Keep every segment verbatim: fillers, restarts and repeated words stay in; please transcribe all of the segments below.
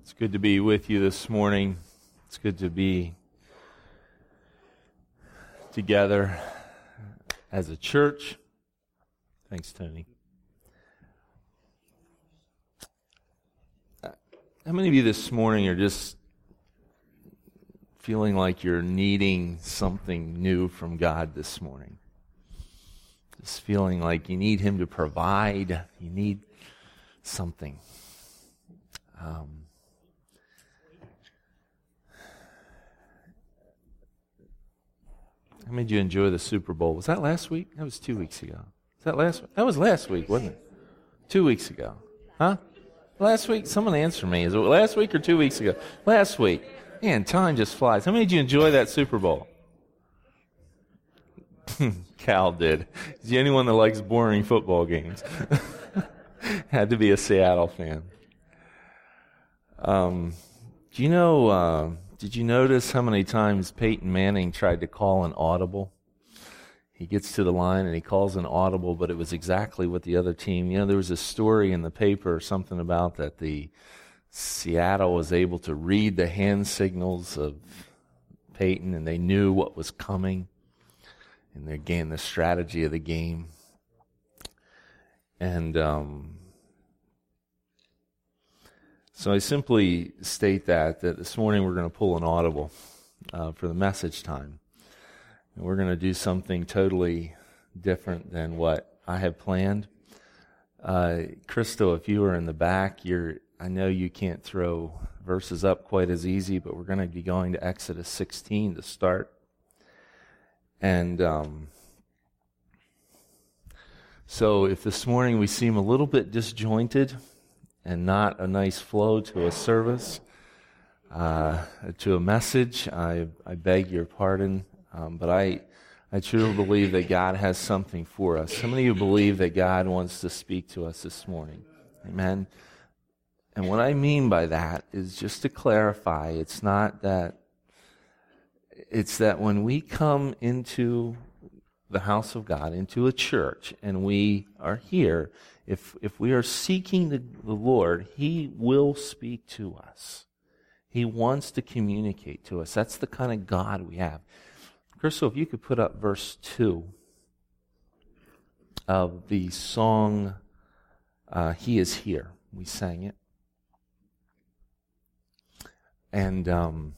It's good to be with you this morning. It's good to be together as a church. Thanks, Tony. How many of you this morning are just feeling like you're needing something new from God this morning? Just feeling like you need Him to provide. You need something. Um, How many did you enjoy the Super Bowl? Was that last week? That was two weeks ago. Was that last week? That was last week, wasn't it? Two weeks ago. Huh? Last week? Someone answer me. Is it last week or two weeks ago? Last week. Man, time just flies. How many did you enjoy that Super Bowl? Cal did. Is he anyone that likes boring football games? Had to be a Seattle fan. Um, do you know... Uh, Did you notice how many times Peyton Manning tried to call an audible? He gets to the line and he calls an audible, but it was exactly what the other team... You know, there was a story in the paper or something about that the Seattle was able to read the hand signals of Peyton, and they knew what was coming in the game, the strategy of the game. And um, so I simply state that, that this morning we're going to pull an audible uh, for the message time. And we're going to do something totally different than what I have planned. Uh, Crystal, if you are in the back, you're, I know you can't throw verses up quite as easy, but we're going to be going to Exodus sixteen to start. And um, so if this morning we seem a little bit disjointed and not a nice flow to a service, uh, to a message, I, I beg your pardon. Um, but I, I truly believe that God has something for us. How many of you believe that God wants to speak to us this morning? Amen. And what I mean by that is, just to clarify, it's not that, it's that when we come into the house of God, into a church, and we are here, if if we are seeking the, the Lord, He will speak to us. He wants to communicate to us. That's the kind of God we have. Crystal, if you could put up verse two of the song, uh, He is Here. We sang it. And um,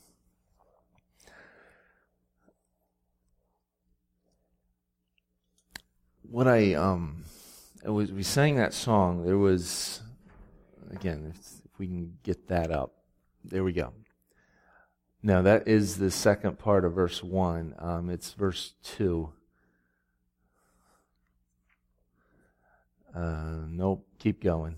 what I, um, it was, we sang that song, there was, again, if, if we can get that up. There we go. Now, that is the second part of verse one. Um, it's verse two. Uh, nope, keep going.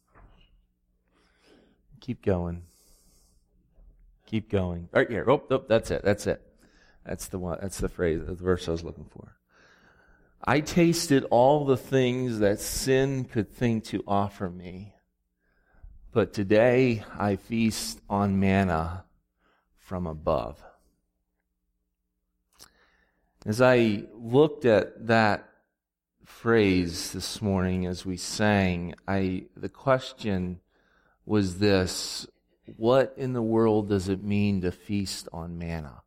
Keep going. Keep going. Right here. Oh, oh, that's it. That's it. That's the one. That's the phrase, the verse I was looking for. I tasted all the things that sin could think to offer me, but today I feast on manna from above. As I looked at that phrase this morning as we sang, I the question was this: what in the world does it mean to feast on manna?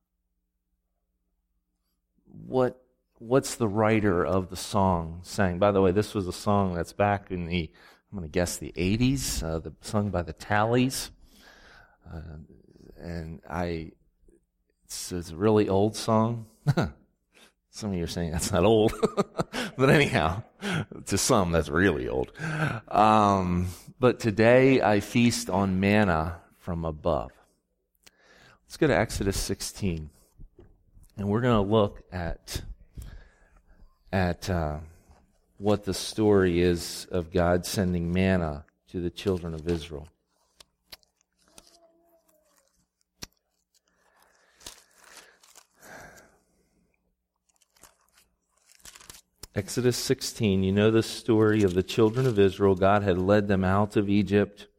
What What's the writer of the song saying? By the way, this was a song that's back in the, I'm going to guess the eighties, uh, the, sung by the Tallies. Uh, and I, it's, it's a really old song. Some of you are saying that's not old. But anyhow, to some, that's really old. Um, but today I feast on manna from above. Let's go to Exodus sixteen. And we're going to look at at uh, what the story is of God sending manna to the children of Israel. Exodus sixteen, you know the story of the children of Israel. God had led them out of Egypt,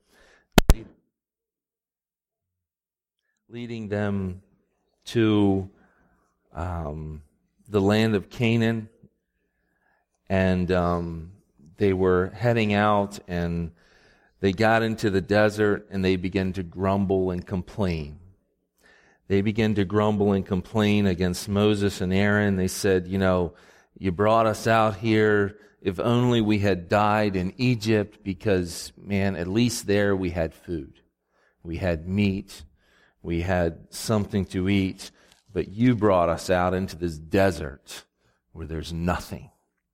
leading them to um, the land of Canaan. And um, they were heading out, and they got into the desert and they began to grumble and complain. They began to grumble and complain against Moses and Aaron. They said, you know, you brought us out here. If only we had died in Egypt, because, man, at least there we had food. We had meat. We had something to eat. But you brought us out into this desert where there's nothing.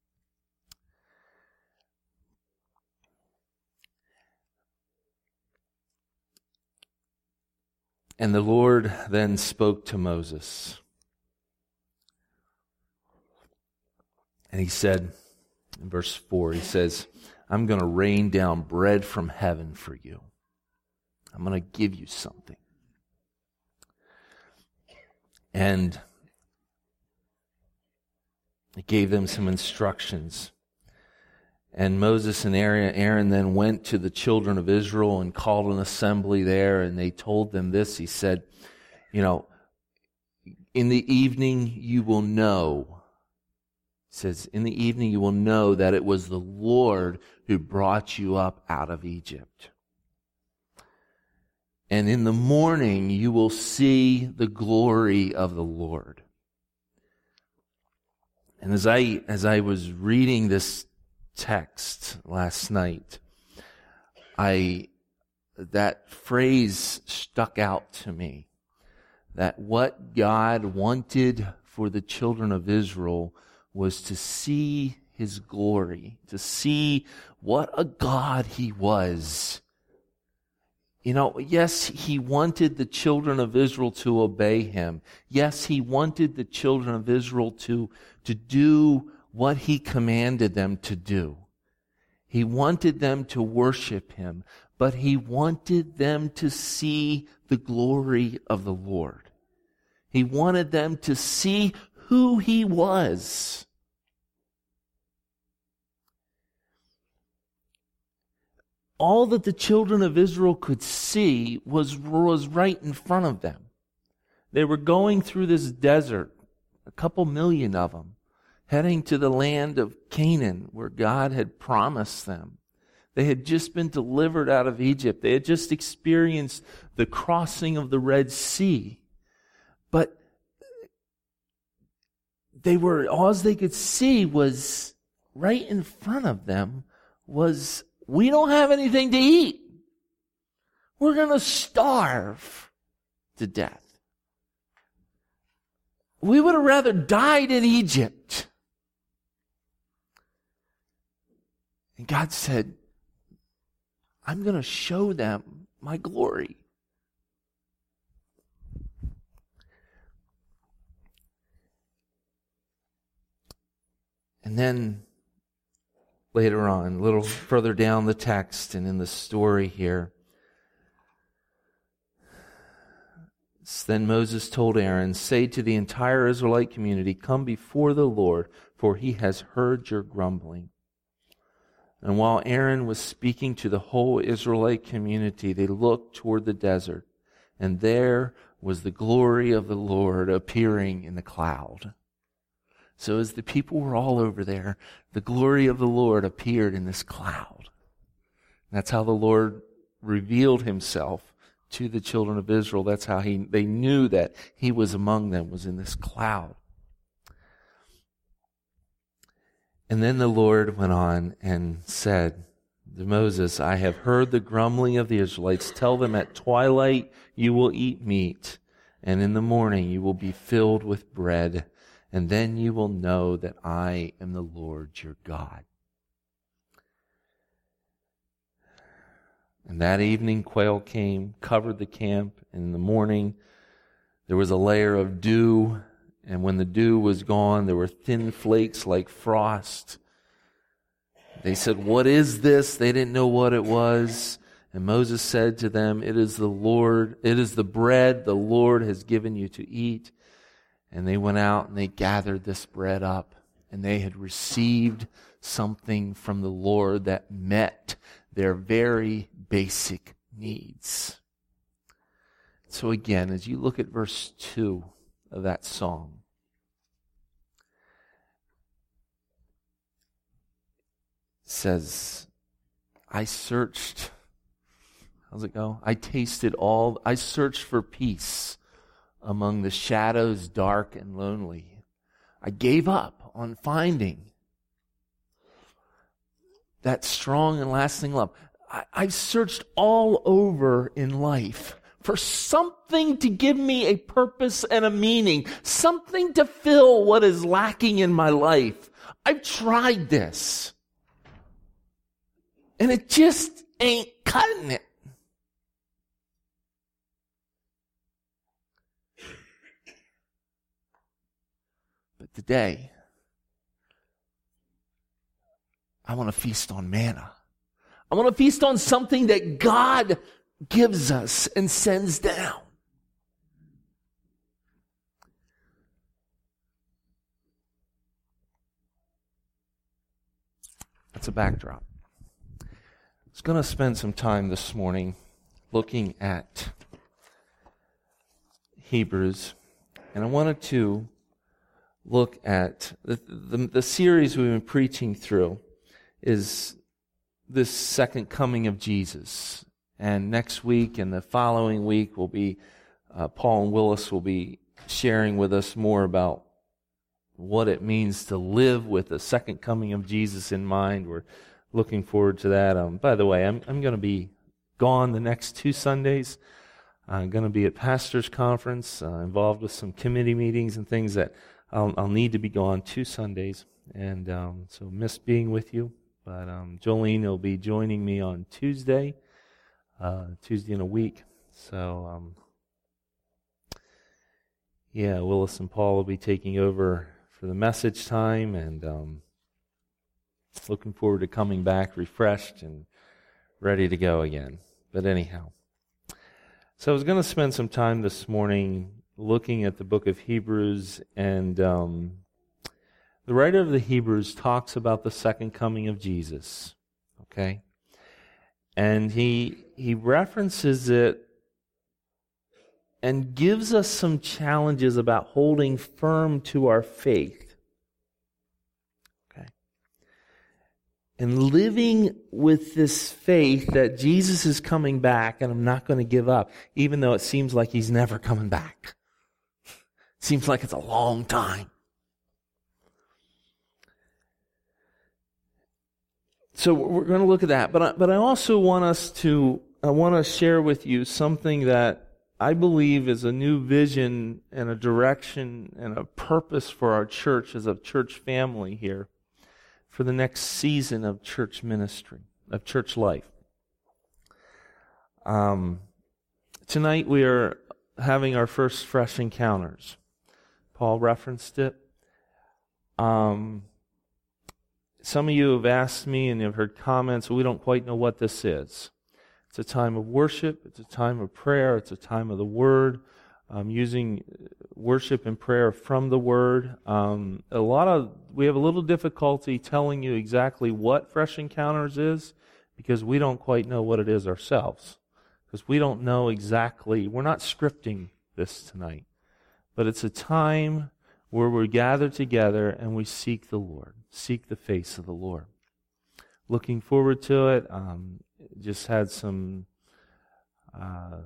And the Lord then spoke to Moses. And he said, in verse four, he says, I'm going to rain down bread from heaven for you. I'm going to give you something. And he gave them some instructions. And Moses and Aaron, Aaron then went to the children of Israel and called an assembly there, and they told them this. He said, you know, in the evening you will know, he says, in the evening you will know that it was the Lord who brought you up out of Egypt. And in the morning you will see the glory of the Lord. And as I, as I was reading this text last night, I that phrase stuck out to me, that what God wanted for the children of Israel was to see His glory, to see what a God He was. You know, yes, He wanted the children of Israel to obey Him. Yes, He wanted the children of Israel to, to do what He commanded them to do. He wanted them to worship Him, but He wanted them to see the glory of the Lord. He wanted them to see who He was. All that the children of Israel could see was, was right in front of them. They were going through this desert, a couple million of them, heading to the land of Canaan, where God had promised them. They had just been delivered out of Egypt. They had just experienced the crossing of the Red Sea. But they were, all they could see was right in front of them was, we don't have anything to eat. We're going to starve to death. We would have rather died in Egypt. And God said, I'm going to show them my glory. And then later on, a little further down the text and in the story here, then Moses told Aaron, say to the entire Israelite community, come before the Lord, for He has heard your grumbling. And while Aaron was speaking to the whole Israelite community, they looked toward the desert, and there was the glory of the Lord appearing in the cloud. So as the people were all over there, the glory of the Lord appeared in this cloud. That's how the Lord revealed Himself to the children of Israel. That's how he they knew that He was among them, was in this cloud. And then the Lord went on and said to Moses, I have heard the grumbling of the Israelites. Tell them at twilight you will eat meat, and in the morning you will be filled with bread. And then you will know that I am the Lord your God. And that evening quail came, covered the camp. And in the morning there was a layer of dew. And when the dew was gone, there were thin flakes like frost. They said, what is this? They didn't know what it was. And Moses said to them, it is the Lord, it is the bread the Lord has given you to eat. And they went out and they gathered this bread up, and they had received something from the Lord that met their very basic needs. So again, as you look at verse two of that song, it says, I searched How's it go? I tasted all, I searched for peace among the shadows dark and lonely. I gave up on finding that strong and lasting love. I, I've searched all over in life for something to give me a purpose and a meaning, something to fill what is lacking in my life. I've tried this, and it just ain't cutting it. But today, I want to feast on manna. I want to feast on something that God gives us and sends down. That's a backdrop. I was going to spend some time this morning looking at Hebrews, and I wanted to look at the, the, the series we've been preaching through is this second coming of Jesus. And next week and the following week will be, uh, Paul and Willis will be sharing with us more about what it means to live with the second coming of Jesus in mind. We're looking forward to that. Um, by the way, I'm, I'm going to be gone the next two Sundays. I'm going to be at Pastor's Conference, uh, involved with some committee meetings and things that I'll, I'll need to be gone two Sundays, and um, so miss being with you. But um, Jolene will be joining me on Tuesday, uh, Tuesday in a week. So um, yeah, Willis and Paul will be taking over for the message time, and um, looking forward to coming back refreshed and ready to go again. But anyhow, so I was going to spend some time this morning looking at the book of Hebrews, and um, the writer of the Hebrews talks about the second coming of Jesus, okay? And he he references it and gives us some challenges about holding firm to our faith, okay? And living with this faith that Jesus is coming back and I'm not going to give up, even though it seems like He's never coming back. Seems like it's a long time. So we're going to look at that, but I, but I also want us to I want to share with you something that I believe is a new vision and a direction and a purpose for our church as a church family here for the next season of church ministry, of church life. Um, tonight we are having our first fresh encounters. Paul referenced it. Um, some of you have asked me and have heard comments, we don't quite know what this is. It's a time of worship. It's a time of prayer. It's a time of the Word. Um, using worship and prayer from the Word. Um, a lot of we have a little difficulty telling you exactly what Fresh Encounters is because we don't quite know what it is ourselves. Because we don't know exactly, we're not scripting this tonight. But it's a time where we gather together and we seek the Lord, seek the face of the Lord. Looking forward to it. Um, just had some, uh,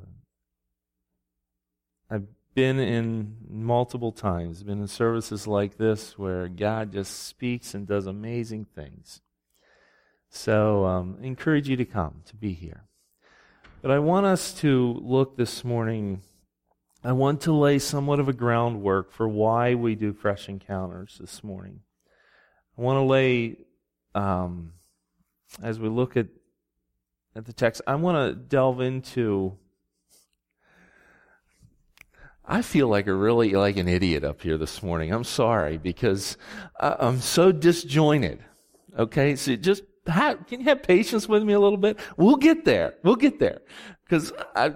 I've been in multiple times, been in services like this where God just speaks and does amazing things. So um, I encourage you to come, to be here. But I want us to look this morning, I want to lay somewhat of a groundwork for why we do Fresh Encounters this morning. I want to lay, um, as we look at, at the text, I want to delve into, I feel like a really like an idiot up here this morning. I'm sorry, because uh, I'm so disjointed. Okay, so just have, can you have patience with me a little bit? We'll get there. We'll get there. Because I...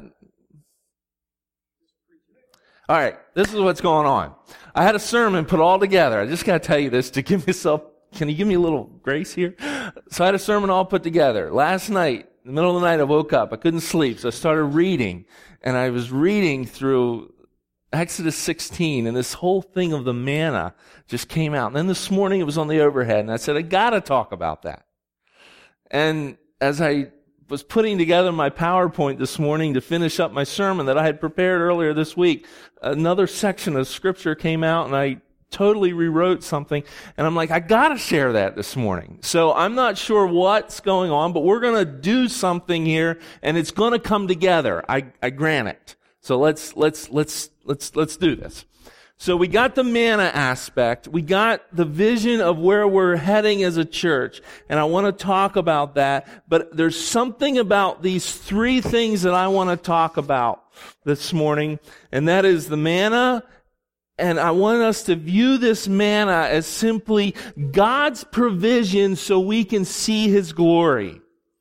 All right, this is what's going on. I had a sermon put all together. I just got to tell you this to give myself, can you give me a little grace here? So I had a sermon all put together. Last night, in the middle of the night, I woke up. I couldn't sleep, so I started reading. And I was reading through Exodus sixteen, and this whole thing of the manna just came out. And then this morning, it was on the overhead, and I said, I got to talk about that. And as I was putting together my PowerPoint this morning to finish up my sermon that I had prepared earlier this week, another section of Scripture came out, and I totally rewrote something, and I'm like, I gotta share that this morning. So I'm not sure what's going on, but we're gonna do something here, and it's gonna come together. I, I grant it. So let's, let's, let's, let's, let's do this. So we got the manna aspect. We got the vision of where we're heading as a church. And I want to talk about that. But there's something about these three things that I want to talk about this morning. And that is the manna. And I want us to view this manna as simply God's provision so we can see His glory.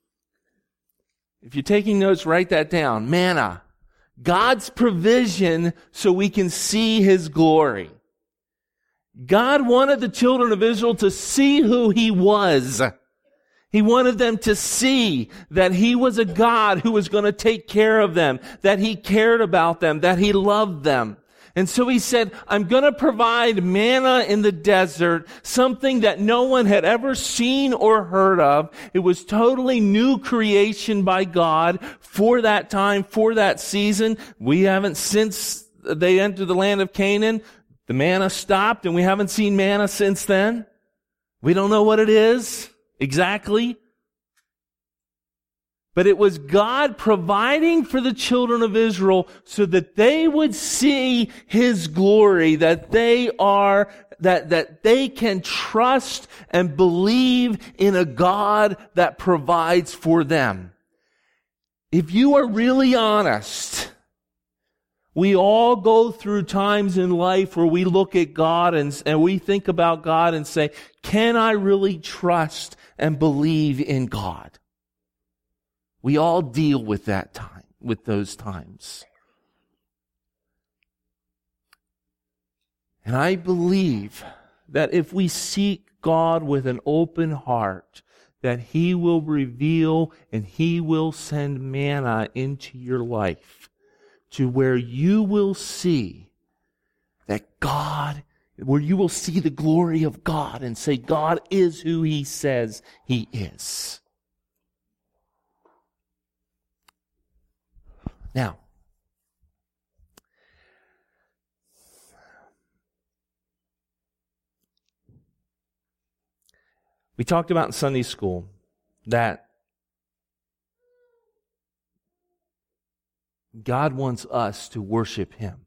If you're taking notes, write that down. Manna. God's provision so we can see His glory. God wanted the children of Israel to see who He was. He wanted them to see that He was a God who was going to take care of them, that He cared about them, that He loved them. And so He said, I'm going to provide manna in the desert, something that no one had ever seen or heard of. It was totally new creation by God for that time, for that season. We haven't, since they entered the land of Canaan, the manna stopped, and we haven't seen manna since then. We don't know what it is exactly. But it was God providing for the children of Israel so that they would see His glory, that they are, that, that they can trust and believe in a God that provides for them. If you are really honest, we all go through times in life where we look at God and, and we think about God and say, can I really trust and believe in God? We all deal with that time, with those times. And I believe that if we seek God with an open heart, that He will reveal and He will send manna into your life to where you will see that God, where you will see the glory of God and say, God is who He says He is. Now, we talked about in Sunday school that God wants us to worship Him.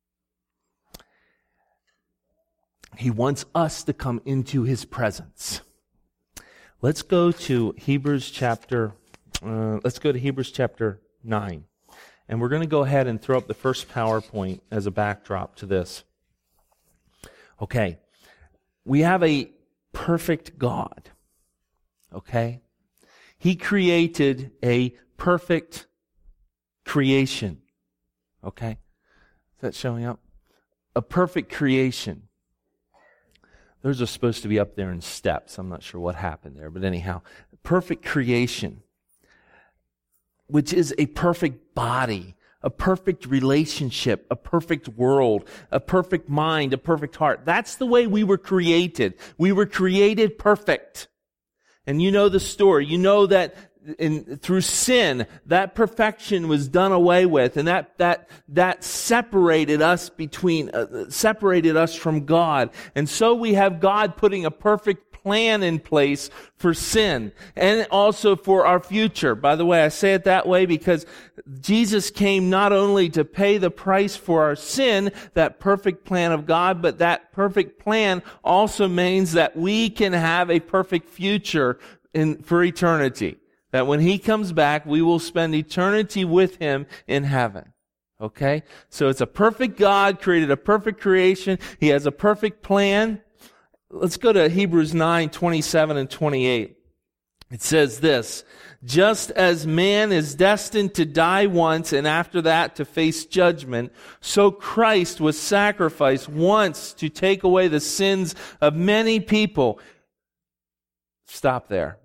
He wants us to come into His presence. Let's go to Hebrews chapter, uh, let's go to Hebrews chapter nine. And we're going to go ahead and throw up the first PowerPoint as a backdrop to this. Okay. We have a perfect God. Okay? He created a perfect creation. Okay? Is that showing up? A perfect creation. Those are supposed to be up there in steps. I'm not sure what happened there, but anyhow, perfect creation, which is a perfect body, a perfect relationship, a perfect world, a perfect mind, a perfect heart. That's the way we were created. We were created perfect. And you know the story. You know that in, through sin, that perfection was done away with, and that that that separated us between uh, separated us from God. And so we have God putting a perfect plan in place for sin and also for our future. By the way, I say it that way because Jesus came not only to pay the price for our sin, that perfect plan of God, but that perfect plan also means that we can have a perfect future in for eternity. That when He comes back, we will spend eternity with Him in heaven. Okay? So it's a perfect God, created a perfect creation. He has a perfect plan. Let's go to Hebrews nine, twenty-seven and twenty-eight. It says this, just as man is destined to die once and after that to face judgment, so Christ was sacrificed once to take away the sins of many people. Stop there.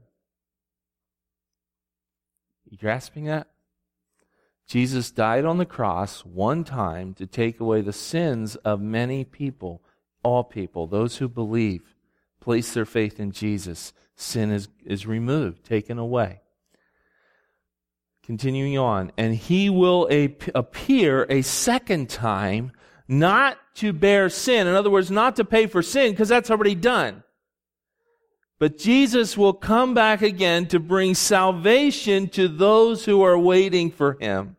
You grasping that? Jesus died on the cross one time to take away the sins of many people. All people, those who believe, place their faith in Jesus, sin is, is removed, taken away. Continuing on, and he will a- appear a second time, not to bear sin. In other words, not to pay for sin, because that's already done. But Jesus will come back again to bring salvation to those who are waiting for him.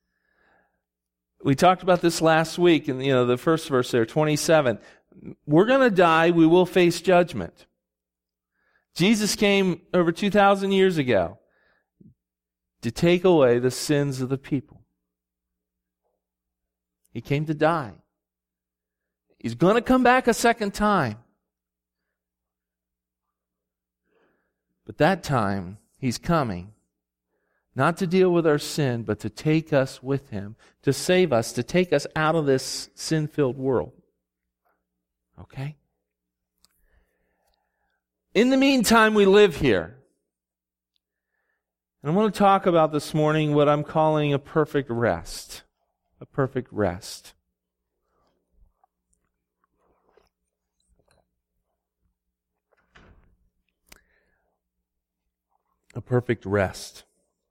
We talked about this last week in, you know, the first verse there, twenty-seven. We're going to die, we will face judgment. Jesus came over two thousand years ago to take away the sins of the people. He came to die. He's going to come back a second time. But that time, he's coming, not to deal with our sin, but to take us with him, to save us, to take us out of this sin-filled world. Okay? In the meantime, we live here. And I want to talk about this morning what I'm calling a perfect rest. A perfect rest. A perfect rest.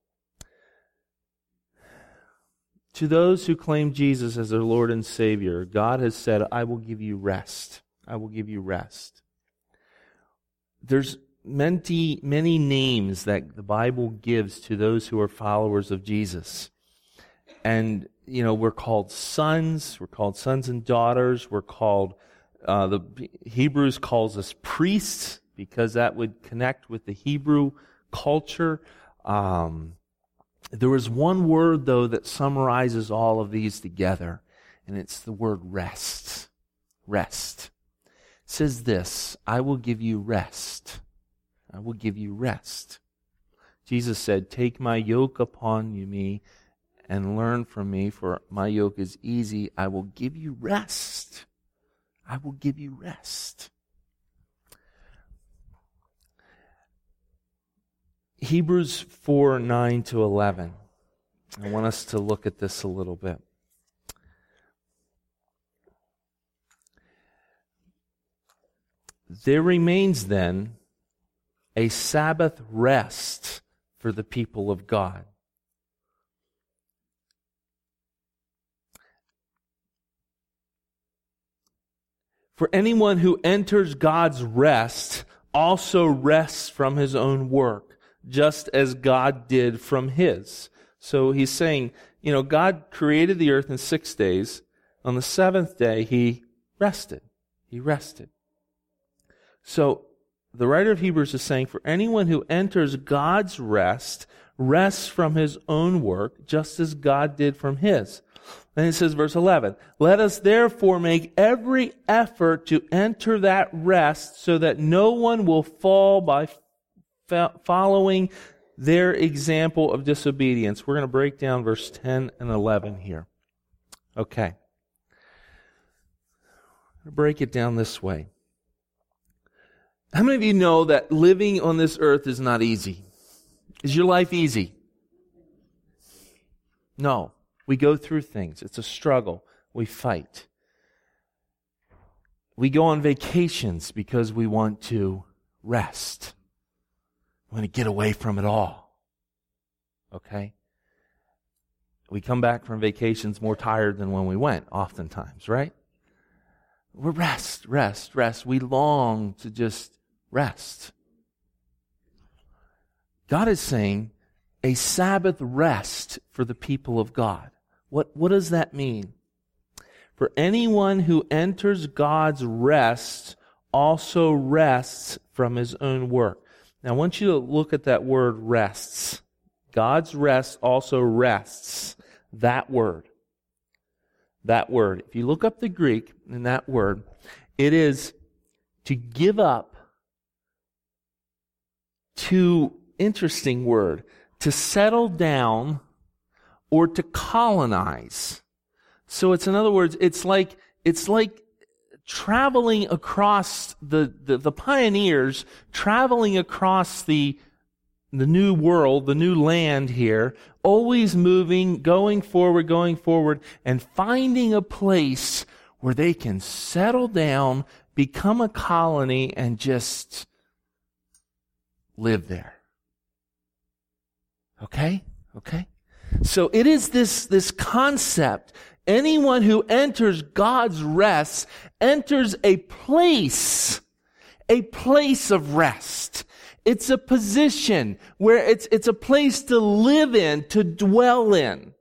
To those who claim Jesus as their Lord and Savior, God has said, I will give you rest. I will give you rest. There's many, many names that the Bible gives to those who are followers of Jesus. And, you know, we're called sons, we're called sons and daughters, we're called, uh, the Hebrews calls us priests, because that would connect with the Hebrew culture. Um, there was one word, though, that summarizes all of these together, and it's the word rest. Rest. It says this, I will give you rest. I will give you rest. Jesus said, take my yoke upon you, me, and learn from me, for my yoke is easy. I will give you rest. I will give you rest. Hebrews four, nine to eleven. I want us to look at this a little bit. There remains then a Sabbath rest for the people of God. For anyone who enters God's rest also rests from his own work, just as God did from his. So he's saying, you know, God created the earth in six days. On the seventh day, he rested. He rested. So the writer of Hebrews is saying, for anyone who enters God's rest, rests from his own work, just as God did from his. And it says, verse eleven, let us therefore make every effort to enter that rest, so that no one will fall by f- following their example of disobedience. We're going to break down verse ten and eleven here. Okay. I'm going to break it down this way. How many of you know that living on this earth is not easy? Is your life easy? No. We go through things. It's a struggle. We fight. We go on vacations because we want to rest. We want to get away from it all. Okay? We come back from vacations more tired than when we went, oftentimes, right? We're rest, rest, rest. We long to just rest. God is saying a Sabbath rest for the people of God. What, what does that mean? For anyone who enters God's rest also rests from his own work. Now I want you to look at that word rests. God's rest also rests. That word. That word. If you look up the Greek in that word, it is to give up. To, interesting word, to settle down or to colonize. So it's, in other words, it's like, it's like traveling across the, the, the pioneers, traveling across the, the new world, the new land here, always moving, going forward, going forward, and finding a place where they can settle down, become a colony, and just live there. Okay? Okay? So it is this, this concept. Anyone who enters God's rest enters a place, a place of rest. It's a position where it's, it's a place to live in, to dwell in.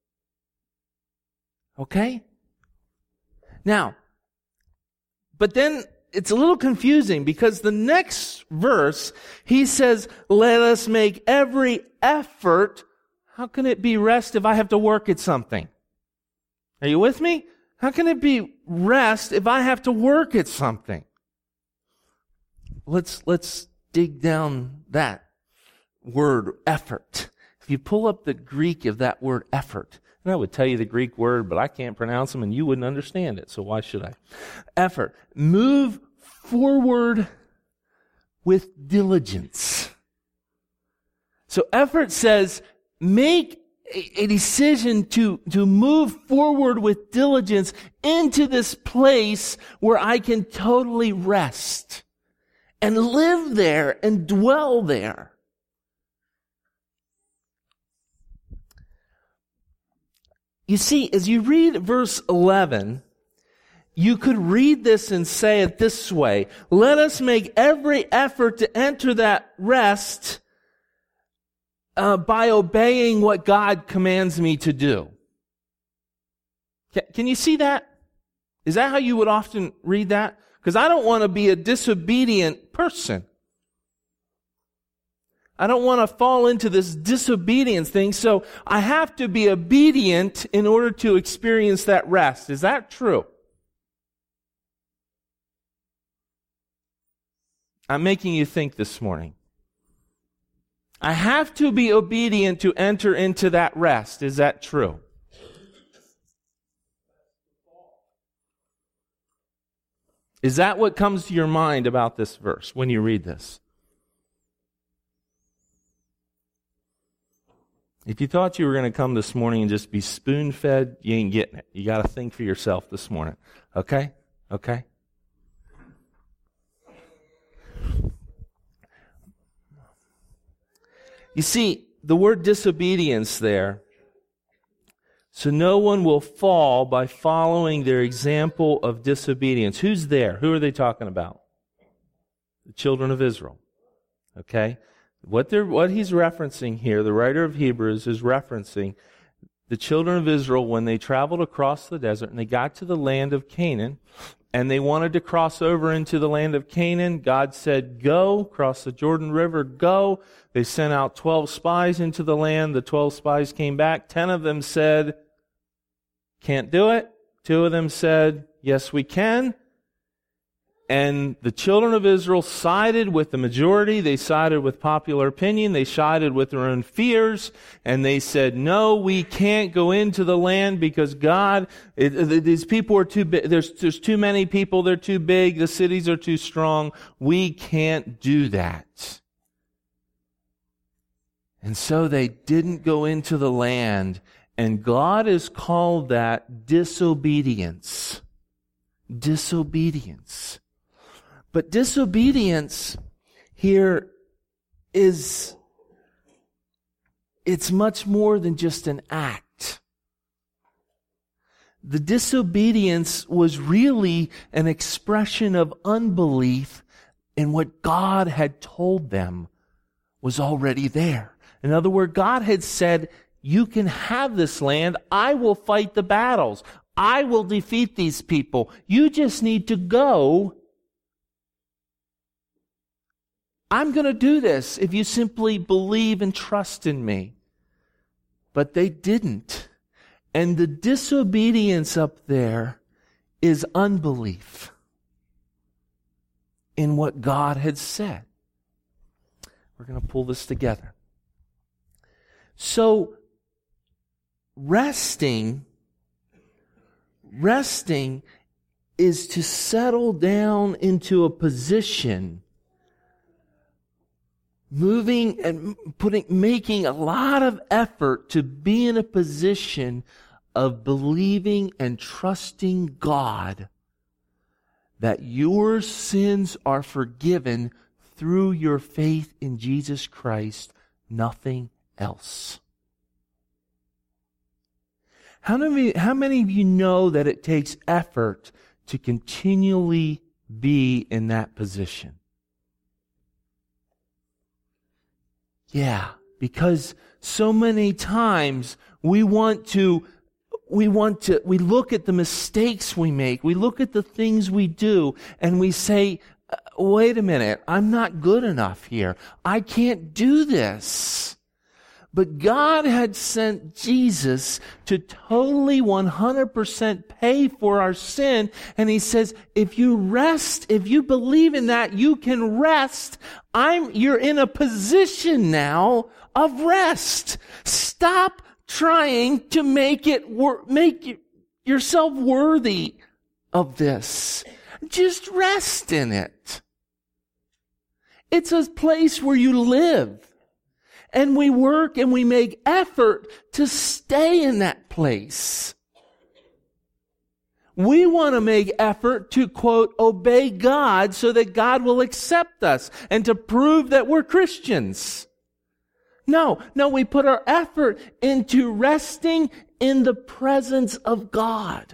Okay? Now, but then it's a little confusing because the next verse, he says, let us make every effort. How can it be rest if I have to work at something? Are you with me? How can it be rest if I have to work at something? Let's, let's dig down that word effort. If you pull up the Greek of that word effort, and I would tell you the Greek word, but I can't pronounce them and you wouldn't understand it, so why should I? Effort. Move forward with diligence. So effort says, make a, a decision to, to move forward with diligence into this place where I can totally rest and live there and dwell there. You see, as you read verse eleven, you could read this and say it this way: let us make every effort to enter that rest uh, by obeying what God commands me to do. Can, can you see that? Is that how you would often read that? Because I don't want to be a disobedient person. I don't want to fall into this disobedience thing, so I have to be obedient in order to experience that rest. Is that true? I'm making you think this morning. I have to be obedient to enter into that rest. Is that true? Is that what comes to your mind about this verse when you read this? If you thought you were going to come this morning and just be spoon-fed, you ain't getting it. You got to think for yourself this morning. Okay? Okay? You see, the word disobedience there, so no one will fall by following their example of disobedience. Who's there? Who are they talking about? The children of Israel. Okay? What they're, what he's referencing here, the writer of Hebrews is referencing the children of Israel when they traveled across the desert and they got to the land of Canaan and they wanted to cross over into the land of Canaan. God said, go, cross the Jordan River, go. They sent out twelve spies into the land. The twelve spies came back. Ten of them said, can't do it. Two of them said, yes, we can. And the children of Israel sided with the majority. They sided with popular opinion. They sided with their own fears. And they said, no, we can't go into the land because God, it, it, these people are too big. There's, there's too many people. They're too big. The cities are too strong. We can't do that. And so they didn't go into the land. And God has called that disobedience. Disobedience. But disobedience here is, it's much more than just an act. The disobedience was really an expression of unbelief in what God had told them was already there. In other words, God had said, you can have this land. I will fight the battles. I will defeat these people. You just need to go. I'm going to do this if you simply believe and trust in me. But they didn't. And the disobedience up there is unbelief in what God had said. We're going to pull this together. So, resting, resting is to settle down into a position, moving and putting, making a lot of effort to be in a position of believing and trusting God that your sins are forgiven through your faith in Jesus Christ, nothing else. How many, how many of you know that it takes effort to continually be in that position? Yeah, because so many times we want to, we want to, we look at the mistakes we make, we look at the things we do, and we say, wait a minute, I'm not good enough here. I can't do this. But God had sent Jesus to totally one hundred percent pay for our sin. And He says, if you rest, if you believe in that, you can rest. I'm, you're in a position now of rest. Stop trying to make it, wor- make yourself worthy of this. Just rest in it. It's a place where you live. And we work and we make effort to stay in that place. We want to make effort to, quote, obey God so that God will accept us and to prove that we're Christians. No, no, we put our effort into resting in the presence of God.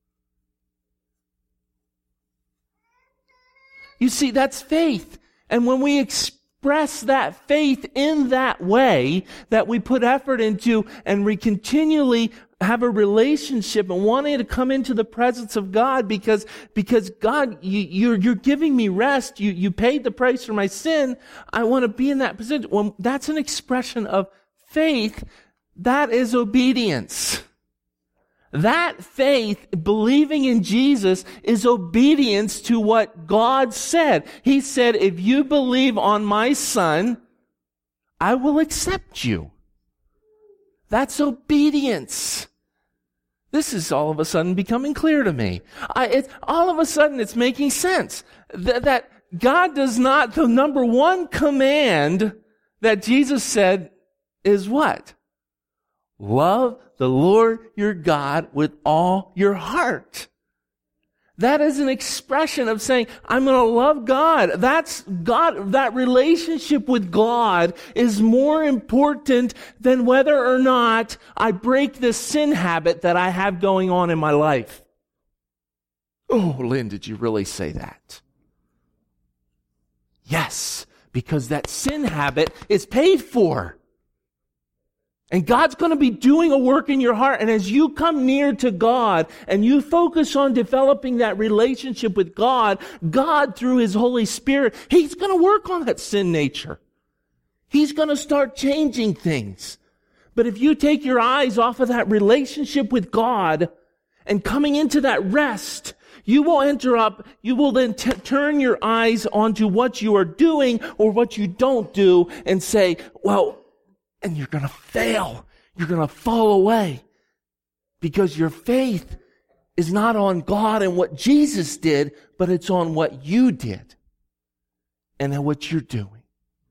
You see, that's faith. And when we express that faith in that way, that we put effort into and we continually have a relationship and wanting to come into the presence of God because, because God, you, you're, you're giving me rest. You, you paid the price for my sin. I want to be in that position. Well, that's an expression of faith. That is obedience. That faith, believing in Jesus, is obedience to what God said. He said, if you believe on my Son, I will accept you. That's obedience. This is all of a sudden becoming clear to me. I, it's, all of a sudden it's making sense. Th- that God does not, the number one command that Jesus said is what? Love the Lord your God with all your heart. That is an expression of saying, I'm going to love God. That's God. That relationship with God is more important than whether or not I break this sin habit that I have going on in my life. Oh, Lynn, did you really say that? Yes, because that sin habit is paid for. And God's going to be doing a work in your heart. And as you come near to God and you focus on developing that relationship with God, God, through His Holy Spirit, He's going to work on that sin nature. He's going to start changing things. But if you take your eyes off of that relationship with God and coming into that rest, you will enter up, you will then t- turn your eyes onto what you are doing or what you don't do and say, well, and you're going to fail. You're going to fall away because your faith is not on God and what Jesus did, but it's on what you did and what you're doing.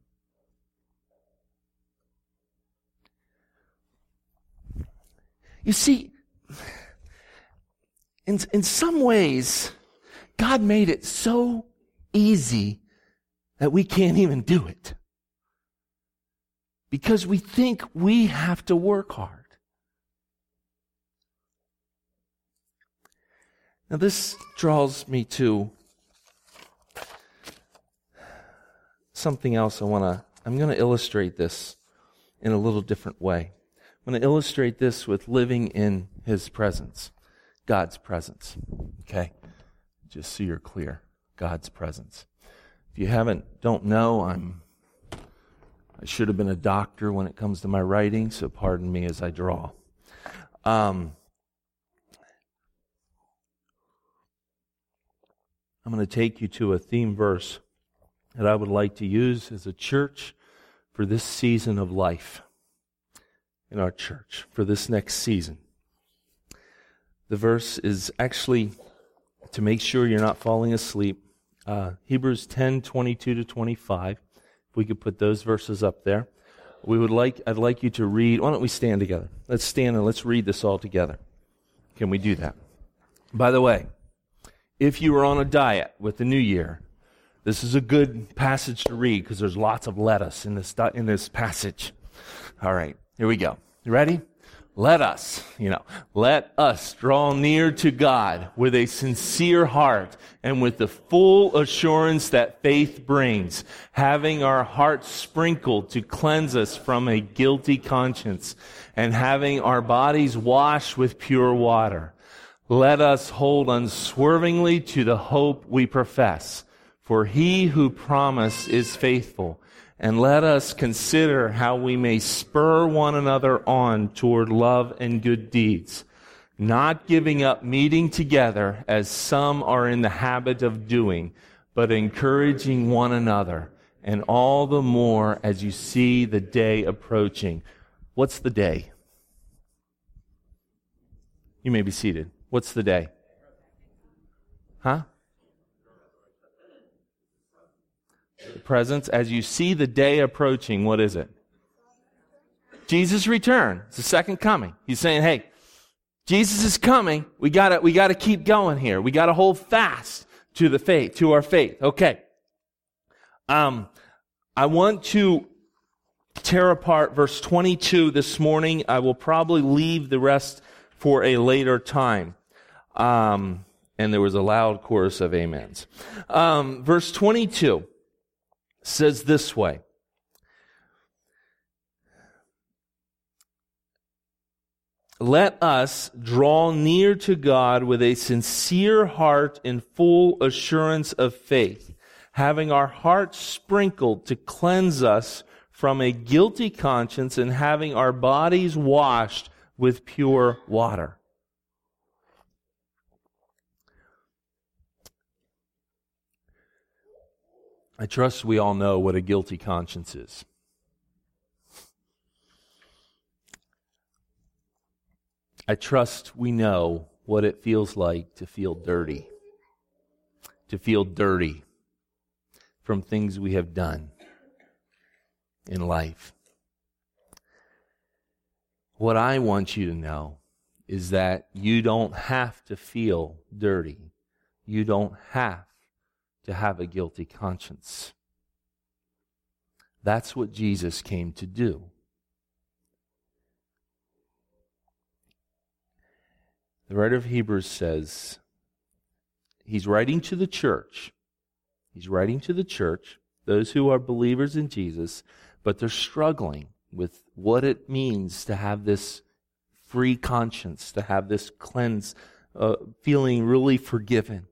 You see, in, in some ways, God made it so easy that we can't even do it. Because we think we have to work hard. Now this draws me to something else I want to, I'm going to illustrate this in a little different way. I'm going to illustrate this with living in His presence, God's presence. Okay? Just so you're clear, God's presence. If you haven't, don't know, I'm I should have been a doctor when it comes to my writing, so pardon me as I draw. Um, I'm going to take you to a theme verse that I would like to use as a church for this season of life in our church, for this next season. The verse is actually, to make sure you're not falling asleep, uh, Hebrews ten, twenty-two to twenty-five. If we could put those verses up there. We would like, I'd like you to read, why don't we stand together? Let's stand and let's read this all together. Can we do that? By the way, if you were on a diet with the new year, this is a good passage to read because there's lots of lettuce in this, in this passage. All right, here we go. You ready? Let us, you know, let us draw near to God with a sincere heart and with the full assurance that faith brings, having our hearts sprinkled to cleanse us from a guilty conscience and having our bodies washed with pure water. Let us hold unswervingly to the hope we profess, for he who promised is faithful. And let us consider how we may spur one another on toward love and good deeds, not giving up meeting together as some are in the habit of doing, but encouraging one another, and all the more as you see the day approaching. What's the day? You may be seated. What's the day? Huh? The presence. As you see the day approaching, what is it? Jesus' return. It's the second coming. He's saying, hey, Jesus is coming. We gotta, we gotta keep going here. We gotta hold fast to the faith, to our faith. Okay. Um, I want to tear apart verse twenty-two this morning. I will probably leave the rest for a later time. Um, and there was a loud chorus of amens. Um, verse twenty-two. Says this way. Let us draw near to God with a sincere heart and full assurance of faith, having our hearts sprinkled to cleanse us from a guilty conscience and having our bodies washed with pure water. I trust we all know what a guilty conscience is. I trust we know what it feels like to feel dirty. To feel dirty from things we have done in life. What I want you to know is that you don't have to feel dirty. You don't have to have a guilty conscience. That's what Jesus came to do. The writer of Hebrews says, he's writing to the church. He's writing to the church, those who are believers in Jesus, but they're struggling with what it means to have this free conscience, to have this cleanse, uh, feeling really forgiven.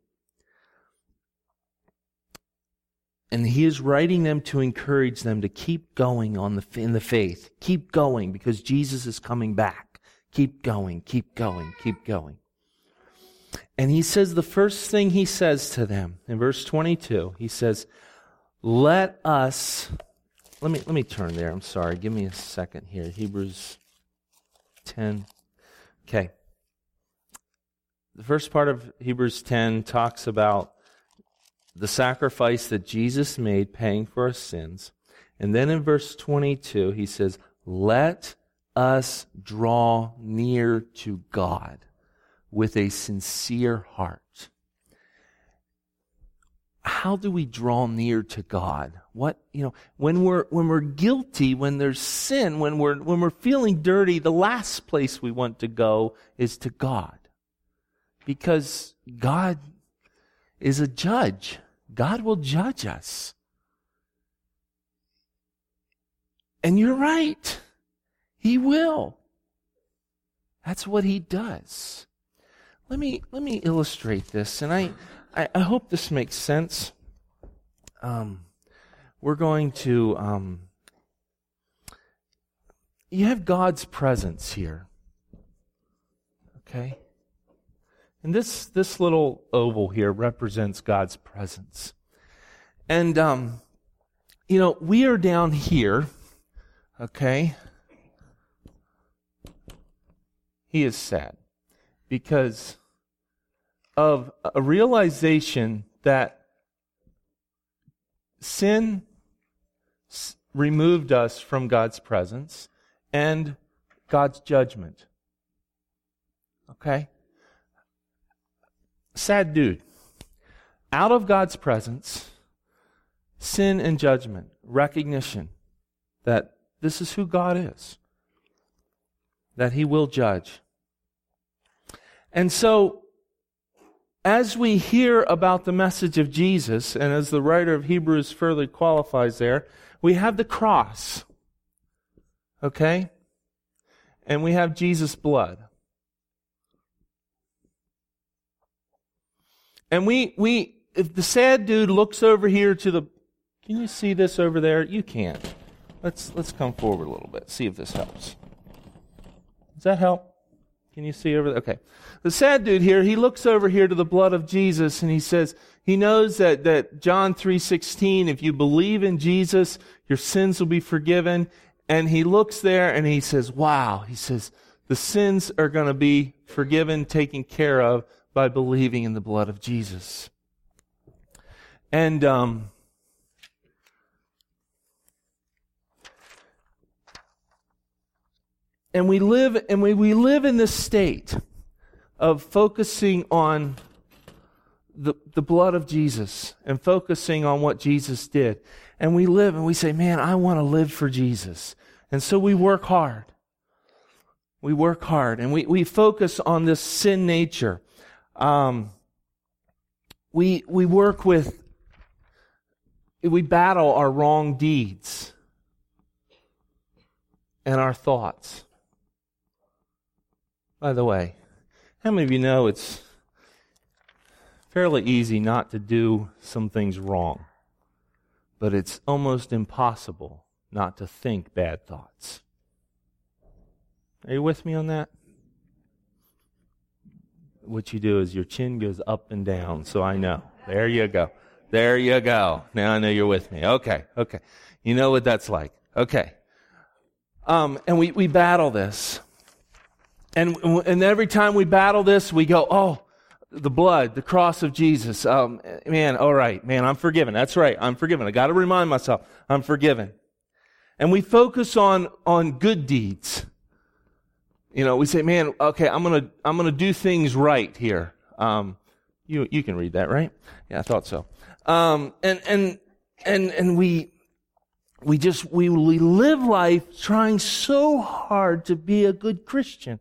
And he is writing them to encourage them to keep going on the in the faith. Keep going because Jesus is coming back. Keep going, keep going, keep going. And he says the first thing he says to them in verse twenty-two, he says, let us, let me let me turn there, I'm sorry, give me a second here. Hebrews ten. Okay. The first part of Hebrews ten talks about the sacrifice that Jesus made paying for our sins. And then in verse twenty-two, he says, let us draw near to God with a sincere heart. How do we draw near to God? What, you know, when we're when we're guilty, when there's sin, when we're when we're feeling dirty, the last place we want to go is to God. Because God is a judge. God will judge us. And you're right. He will. That's what he does. Let me let me illustrate this, and I, I, I hope this makes sense. Um, we're going to um, you have God's presence here. Okay? And this this little oval here represents God's presence. And, um, you know, we are down here, okay? He is sad because of a realization that sin s- removed us from God's presence and God's judgment. Okay? Sad dude. Out of God's presence, sin and judgment, recognition that this is who God is. that he will judge. And so, as we hear about the message of Jesus, and as the writer of Hebrews further qualifies there, we have the cross, okay? And we have Jesus' blood. And we, we, if the sad dude looks over here to the, can you see this over there? You can't. Let's, let's come forward a little bit, see if this helps. Does that help? Can you see over there? Okay. The sad dude here, he looks over here to the blood of Jesus and he says, he knows that, that John three sixteen, if you believe in Jesus, your sins will be forgiven. And he looks there and he says, wow, he says, the sins are going to be forgiven, taken care of by believing in the blood of Jesus. And, um, and we live, and we, we live in this state of focusing on the, the blood of Jesus and focusing on what Jesus did. And we live and we say, man, I want to live for Jesus. And so we work hard. We work hard and we, we focus on this sin nature. Um, we, we work with, we battle our wrong deeds and our thoughts. By the way, how many of you know it's fairly easy not to do some things wrong, but it's almost impossible not to think bad thoughts? Are you with me on that? What you do is your chin goes up and down, so I know. There you go. There you go. Now I know you're with me. Okay, okay. You know what that's like. Okay. Um, and we, we battle this. And and every time we battle this, we go, oh, the blood, the cross of Jesus. Um, man, all right, man, I'm forgiven. That's right, I'm forgiven. I got to remind myself, I'm forgiven. And we focus on on good deeds. You know, we say, man, okay, I'm gonna I'm gonna do things right here. Um, you you can read that, right? Yeah, I thought so. Um, and and and and we we just we we live life trying so hard to be a good Christian.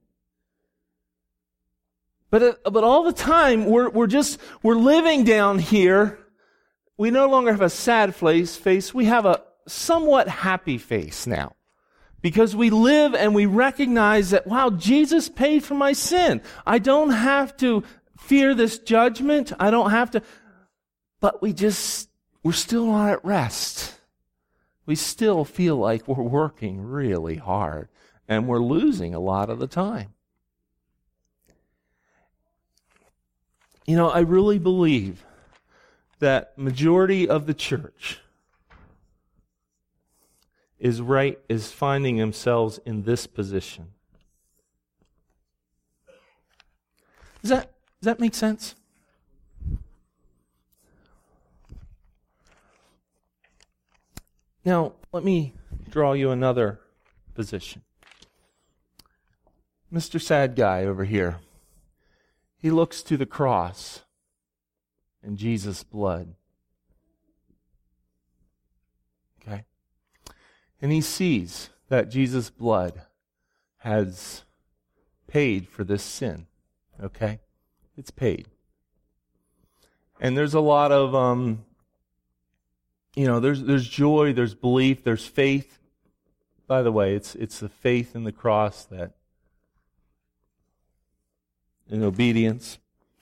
But but all the time we're we're just we're living down here. We no longer have a sad face. Face we have a somewhat happy face now, because we live and we recognize that, wow, Jesus paid for my sin. I don't have to fear this judgment. I don't have to. But we just we're still not at rest. We still feel like we're working really hard and we're losing a lot of the time. You know, I really believe that majority of the church is right, is finding themselves in this position. Does that, does that make sense? Now, let me draw you another position. Mister Sad Guy over here. He looks to the cross and Jesus' blood. Okay? And he sees that Jesus' blood has paid for this sin. Okay? It's paid. And there's a lot of, um, you know, there's there's joy, there's belief, there's faith. By the way, it's it's the faith in the cross that in obedience.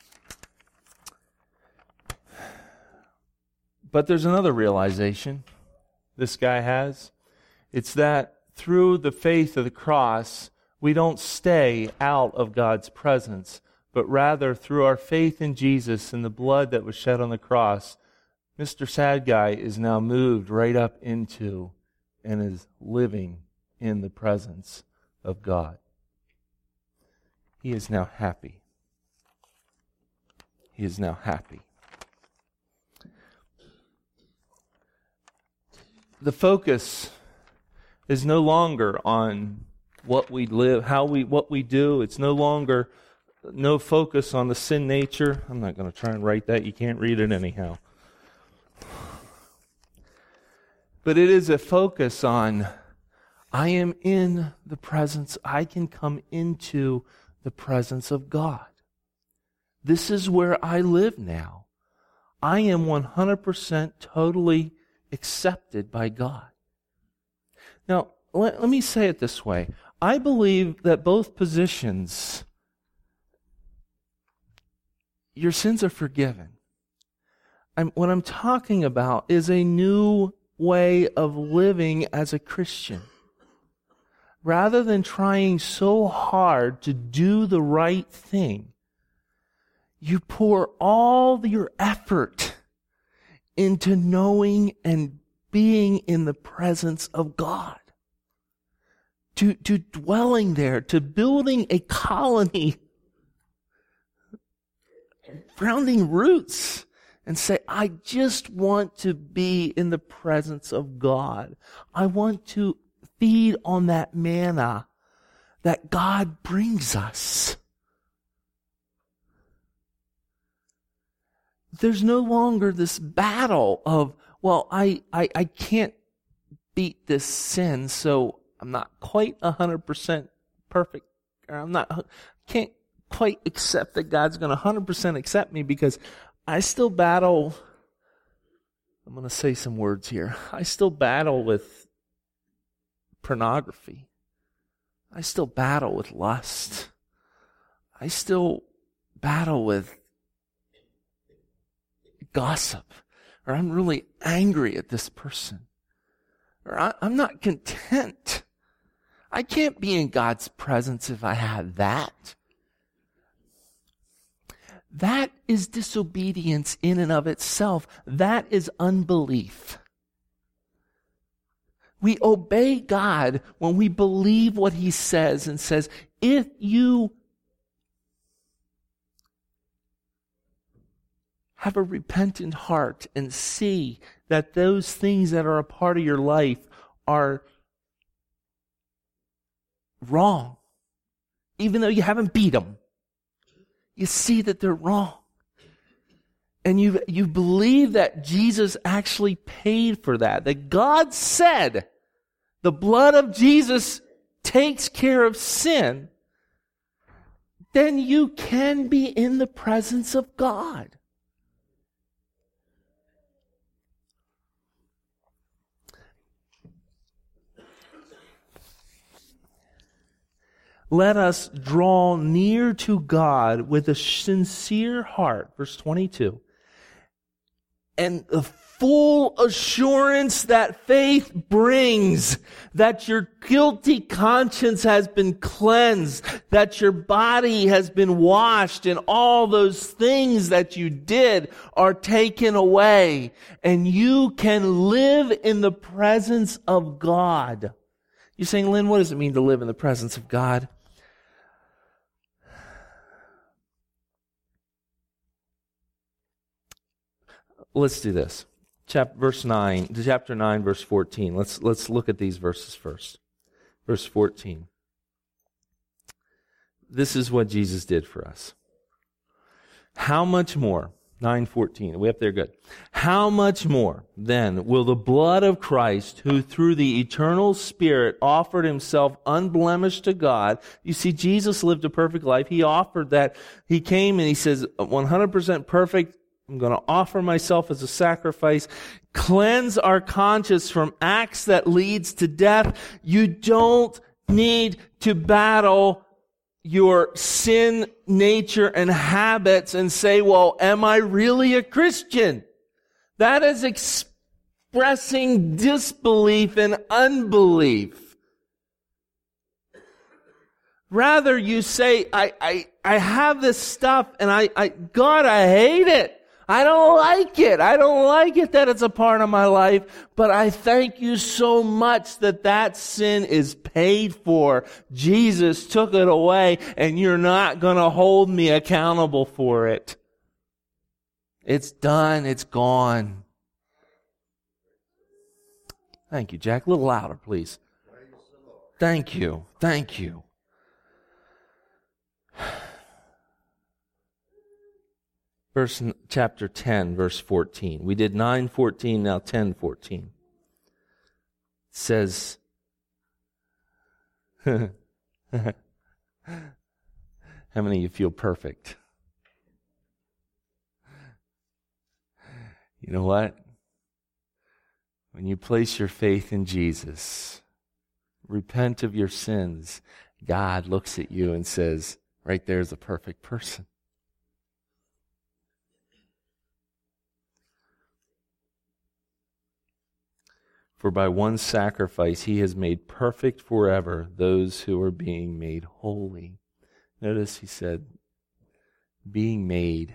But there's another realization this guy has. It's that through the faith of the cross, we don't stay out of God's presence, but rather through our faith in Jesus and the blood that was shed on the cross, Mister Sad Guy is now moved right up into and is living in the presence of God. He is now happy. He is now happy. The focus is no longer on what we live, how we, what we do. It's no longer, no focus on the sin nature. I'm not going to try and write that. You can't read it anyhow. But it is a focus on, I am in the presence, I can come into the presence of God. This is where I live now. I am one hundred percent totally accepted by God. Now, let, let me say it this way. I believe that both positions, your sins are forgiven. I'm, what I'm talking about is a new way of living as a Christian. Rather than trying so hard to do the right thing, you pour all your effort into knowing and being in the presence of God. To, to dwelling there, to building a colony, grounding roots, and say, I just want to be in the presence of God. I want to feed on that manna that God brings us. There's no longer this battle of, well, I, I, I can't beat this sin, so I'm not quite one hundred percent perfect, or I'm not, can't quite accept that God's going to one hundred percent accept me because I still battle, I'm going to say some words here, I still battle with pornography. I still battle with lust. I still battle with gossip, or I'm really angry at this person, or I, I'm not content. I can't be in God's presence if I have that. That is disobedience in and of itself. That is unbelief. We obey God when we believe what He says and says, if you have a repentant heart and see that those things that are a part of your life are wrong, even though you haven't beat them, you see that they're wrong. And you you believe that Jesus actually paid for that, that God said the blood of Jesus takes care of sin, then you can be in the presence of God. Let us draw near to God with a sincere heart, verse twenty-two, and the full assurance that faith brings, that your guilty conscience has been cleansed, that your body has been washed, and all those things that you did are taken away, and you can live in the presence of God. You're saying, Lynn, what does it mean to live in the presence of God? Let's do this. Chapter verse nine, chapter nine, verse fourteen. Let's let's look at these verses first. Verse fourteen. This is what Jesus did for us. How much more? nine fourteen. Are we up there? Good. How much more then will the blood of Christ, who through the eternal Spirit offered Himself unblemished to God? You see, Jesus lived a perfect life. He offered that. He came and He says, one hundred percent perfect. I'm going to offer myself as a sacrifice. Cleanse our conscience from acts that leads to death. You don't need to battle your sin nature and habits and say, well, am I really a Christian? That is expressing disbelief and unbelief. Rather, you say, I, I, I have this stuff and I, I, God, I hate it. I don't like it. I don't like it that it's a part of my life, but I thank you so much that that sin is paid for. Jesus took it away, and you're not going to hold me accountable for it. It's done. It's gone. Thank you, Jack. A little louder, please. Thank you. Thank you. Verse, chapter ten, verse fourteen. We did nine fourteen, now ten fourteen. It says, How many of you feel perfect? You know what? When you place your faith in Jesus, repent of your sins, God looks at you and says, right there's a perfect person. For by one sacrifice he has made perfect forever those who are being made holy. Notice he said, being made.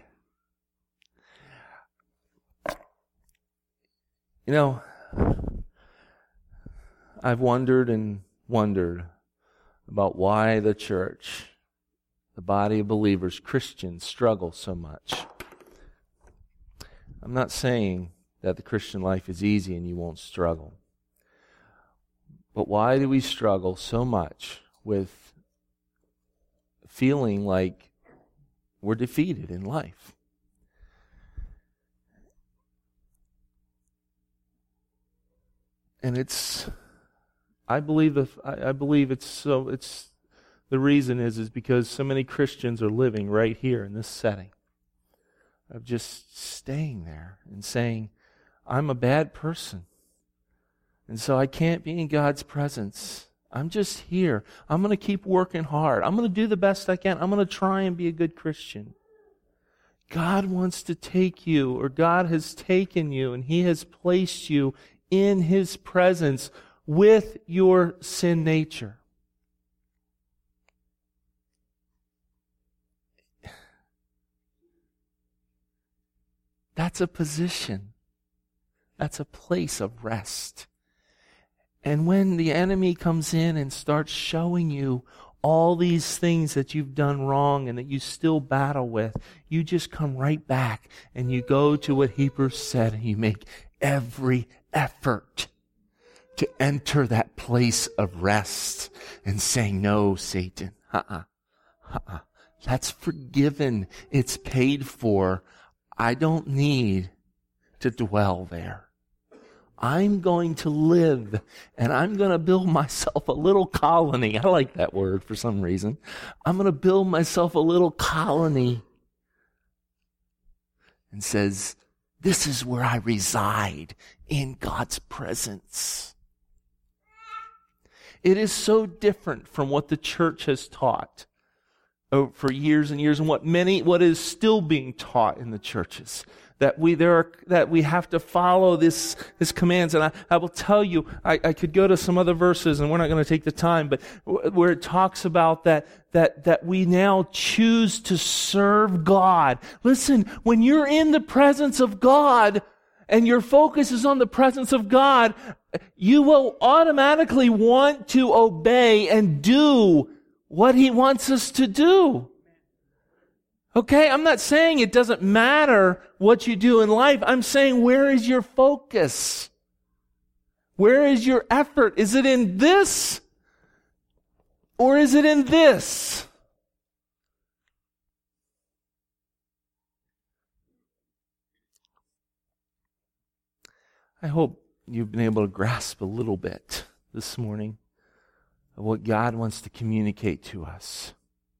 You know, I've wondered and wondered about why the church, the body of believers, Christians, struggle so much. I'm not saying that the Christian life is easy and you won't struggle. But why do we struggle so much with feeling like we're defeated in life? And it's, I believe, if, I, I believe it's so. It's the reason is is because so many Christians are living right here in this setting of just staying there and saying, I'm a bad person. And so I can't be in God's presence. I'm just here. I'm going to keep working hard. I'm going to do the best I can. I'm going to try and be a good Christian. God wants to take you, or God has taken you, and He has placed you in His presence with your sin nature. That's a position. That's a place of rest. And when the enemy comes in and starts showing you all these things that you've done wrong and that you still battle with, you just come right back and you go to what Hebrews said and you make every effort to enter that place of rest and say, no, Satan, uh-uh, uh-uh. That's forgiven. It's paid for. I don't need to dwell there. I'm going to live, and I'm going to build myself a little colony. I like that word for some reason. I'm going to build myself a little colony. And says, this is where I reside, in God's presence. It is so different from what the church has taught for years and years, and what many, what is still being taught in the churches. That we there are that we have to follow this this commands, and I, I will tell you, I, I could go to some other verses, and we're not going to take the time, but where it talks about that that that we now choose to serve God. Listen, when you're in the presence of God, and your focus is on the presence of God, you will automatically want to obey and do what He wants us to do. Okay, I'm not saying it doesn't matter what you do in life. I'm saying, where is your focus? Where is your effort? Is it in this? Or is it in this? I hope you've been able to grasp a little bit this morning of what God wants to communicate to us.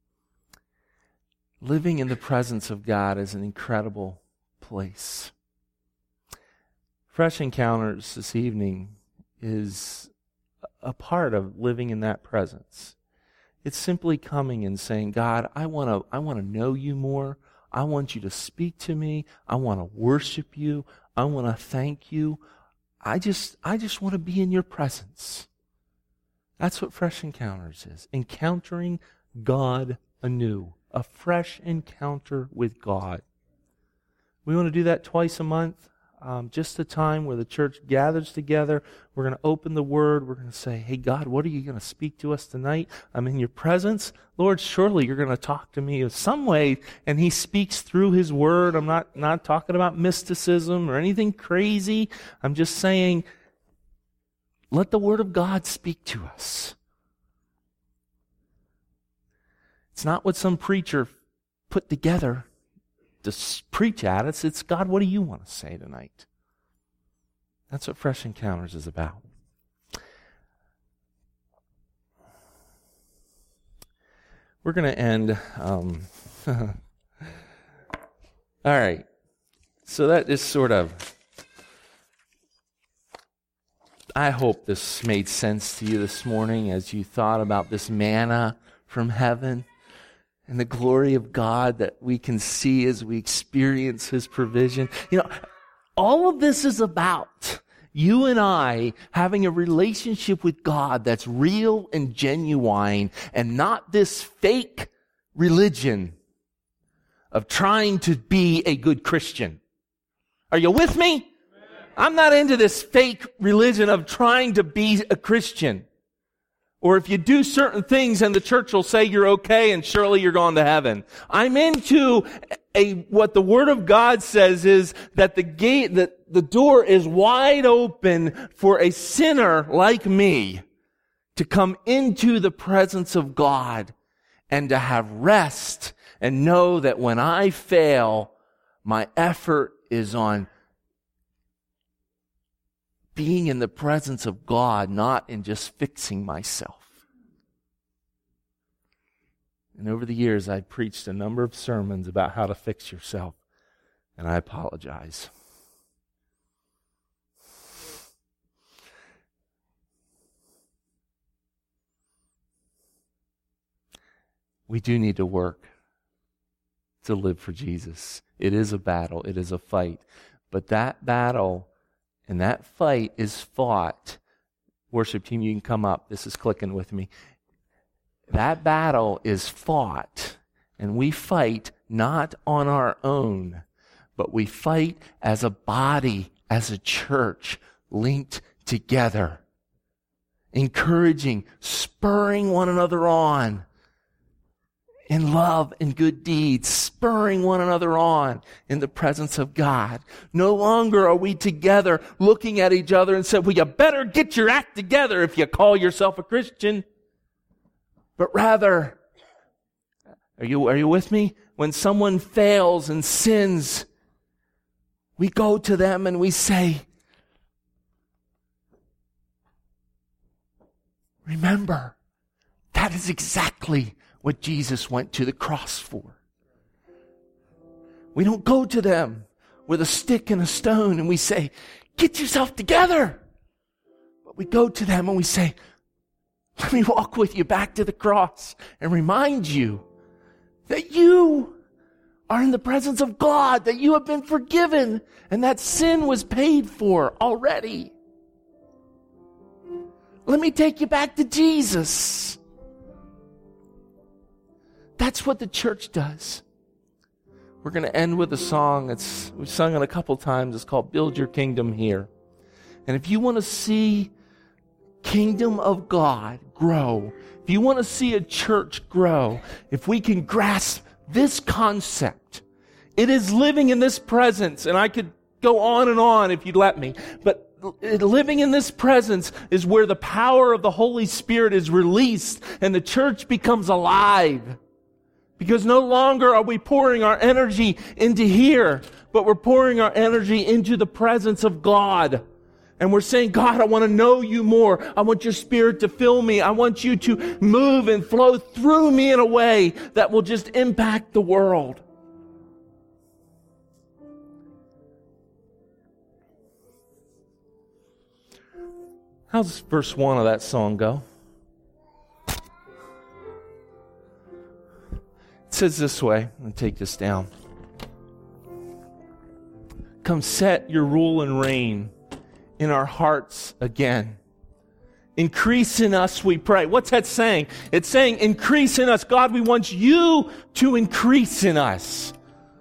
Living in the presence of God is an incredible place. Fresh Encounters this evening is a part of living in that presence. It's simply coming and saying, God, I want to I want to know you more. I want you to speak to me. I want to worship you. I want to thank you. I just I just want to be in your presence. That's what Fresh Encounters is. Encountering God anew. A fresh encounter with God. We want to do that twice a month. Um, just a time where the church gathers together. We're going to open the Word. We're going to say, hey, God, what are you going to speak to us tonight? I'm in your presence. Lord, surely you're going to talk to me in some way. And He speaks through His Word. I'm not, not talking about mysticism or anything crazy. I'm just saying, let the Word of God speak to us. It's not what some preacher put together to preach at us. It's, God, what do you want to say tonight? That's what Fresh Encounters is about. We're going to end. Um, all right. So that is sort of, I hope this made sense to you this morning as you thought about this manna from heaven and the glory of God that we can see as we experience His provision. You know, all of this is about you and I having a relationship with God that's real and genuine and not this fake religion of trying to be a good Christian. Are you with me? I'm not into this fake religion of trying to be a Christian. Or if you do certain things and the church will say you're okay and surely you're going to heaven. I'm into a, what the Word of God says is that the gate, that the door is wide open for a sinner like me to come into the presence of God and to have rest and know that when I fail, my effort is on being in the presence of God, not in just fixing myself. And over the years, I've preached a number of sermons about how to fix yourself, and I apologize. We do need to work to live for Jesus. It is a battle. It is a fight. But that battle and that fight is fought. Worship team, you can come up. This is clicking with me. That battle is fought, and we fight not on our own, but we fight as a body, as a church, linked together, encouraging, spurring one another on in love and good deeds, spurring one another on in the presence of God. No longer are we together looking at each other and saying, well, you better get your act together if you call yourself a Christian. But rather, are you, are you with me? When someone fails and sins, we go to them and we say, remember, that is exactly what Jesus went to the cross for. We don't go to them with a stick and a stone and we say, get yourself together. But we go to them and we say, let me walk with you back to the cross and remind you that you are in the presence of God, that you have been forgiven, and that sin was paid for already. Let me take you back to Jesus. That's what the church does. We're going to end with a song. It's, we've sung it a couple times. It's called Build Your Kingdom Here. And if you want to see kingdom of God grow, if you want to see a church grow, if we can grasp this concept, it is living in this presence. And I could go on and on if you'd let me, but living in this presence is where the power of the Holy Spirit is released and the church becomes alive. Because no longer are we pouring our energy into here, but we're pouring our energy into the presence of God. And we're saying, God, I want to know you more. I want your Spirit to fill me. I want you to move and flow through me in a way that will just impact the world. How's verse one of that song go? It says this way. I'm going to take this down. Come set your rule and reign in our hearts again. Increase in us, we pray. What's that saying? It's saying, increase in us. God, we want you to increase in us.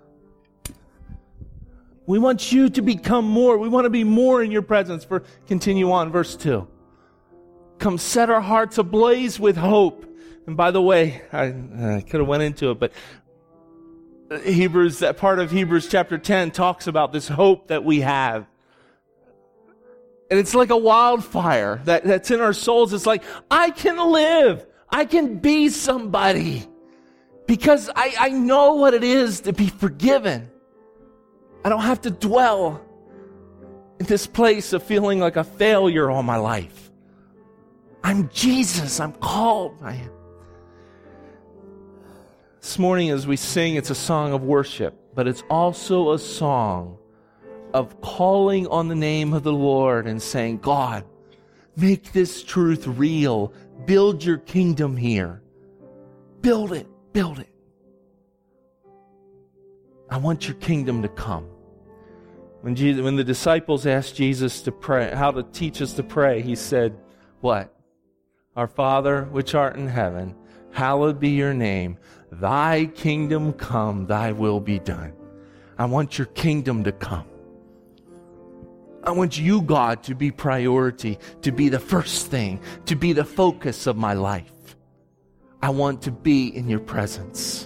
We want you to become more. We want to be more in your presence. For continue on, verse two. Come set our hearts ablaze with hope. And by the way, I, I could have went into it, but Hebrews, that part of Hebrews chapter ten talks about this hope that we have. And it's like a wildfire that, that's in our souls. It's like, I can live. I can be somebody. Because I, I know what it is to be forgiven. I don't have to dwell in this place of feeling like a failure all my life. I'm Jesus. I'm called by Him. This morning as we sing, it's a song of worship, but it's also a song of calling on the name of the Lord and saying, God, make this truth real. Build your kingdom here. Build it, build it. I want your kingdom to come. When Jesus, when the disciples asked Jesus to pray, how to teach us to pray, he said, what? Our Father, which art in heaven, hallowed be your name. Thy kingdom come, thy will be done. I want your kingdom to come. I want you, God, to be priority, to be the first thing, to be the focus of my life. I want to be in your presence.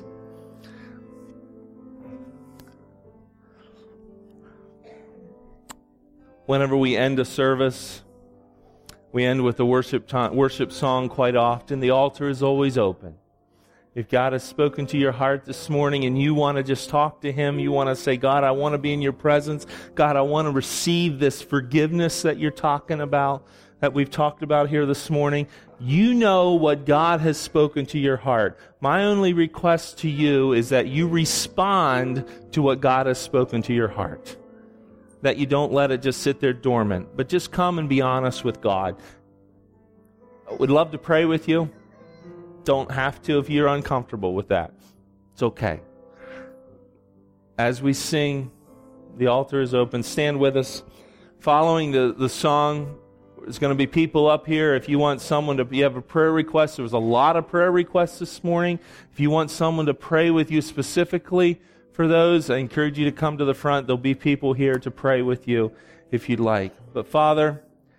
Whenever we end a service, we end with a worship time, worship song quite often. The altar is always open. If God has spoken to your heart this morning and you want to just talk to Him, you want to say, God, I want to be in your presence. God, I want to receive this forgiveness that you're talking about, that we've talked about here this morning. You know what God has spoken to your heart. My only request to you is that you respond to what God has spoken to your heart. That you don't let it just sit there dormant, but just come and be honest with God. I would love to pray with you. Don't have to if you're uncomfortable with that. It's okay. As we sing, the altar is open. Stand with us. Following the, the song, there's going to be people up here. If you want someone to, if you have a prayer request, there was a lot of prayer requests this morning. If you want someone to pray with you specifically for those, I encourage you to come to the front. There'll be people here to pray with you if you'd like. But Father,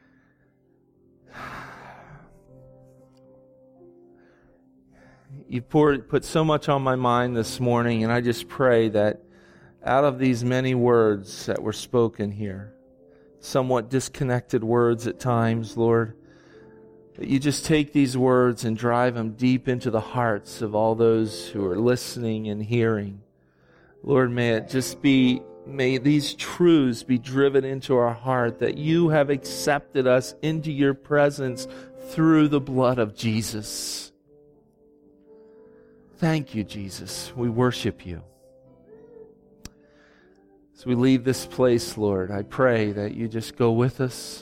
you poured, put so much on my mind this morning, and I just pray that out of these many words that were spoken here, somewhat disconnected words at times, Lord, that you just take these words and drive them deep into the hearts of all those who are listening and hearing. Lord, may it just be, may these truths be driven into our heart, that you have accepted us into your presence through the blood of Jesus. Thank you, Jesus. We worship you. As we leave this place, Lord, I pray that you just go with us.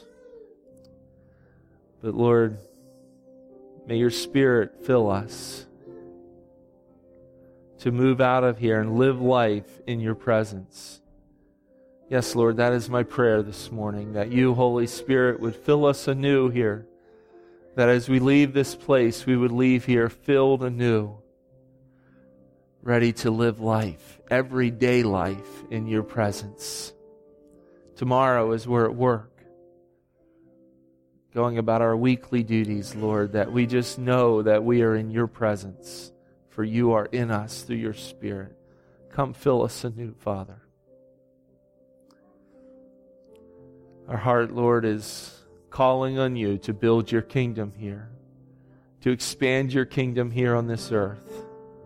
But Lord, may your Spirit fill us to move out of here and live life in your presence. Yes, Lord, that is my prayer this morning, that you, Holy Spirit, would fill us anew here, that as we leave this place, we would leave here filled anew, ready to live life, everyday life in your presence. Tomorrow, as we're at work, going about our weekly duties, Lord, that we just know that we are in your presence, for you are in us through your Spirit. Come fill us anew, Father. Our heart, Lord, is calling on you to build your kingdom here, to expand your kingdom here on this earth.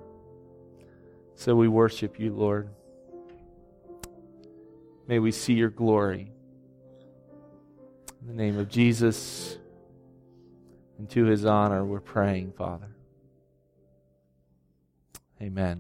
So we worship you, Lord. May we see your glory. In the name of Jesus, and to his honor, we're praying, Father. Amen.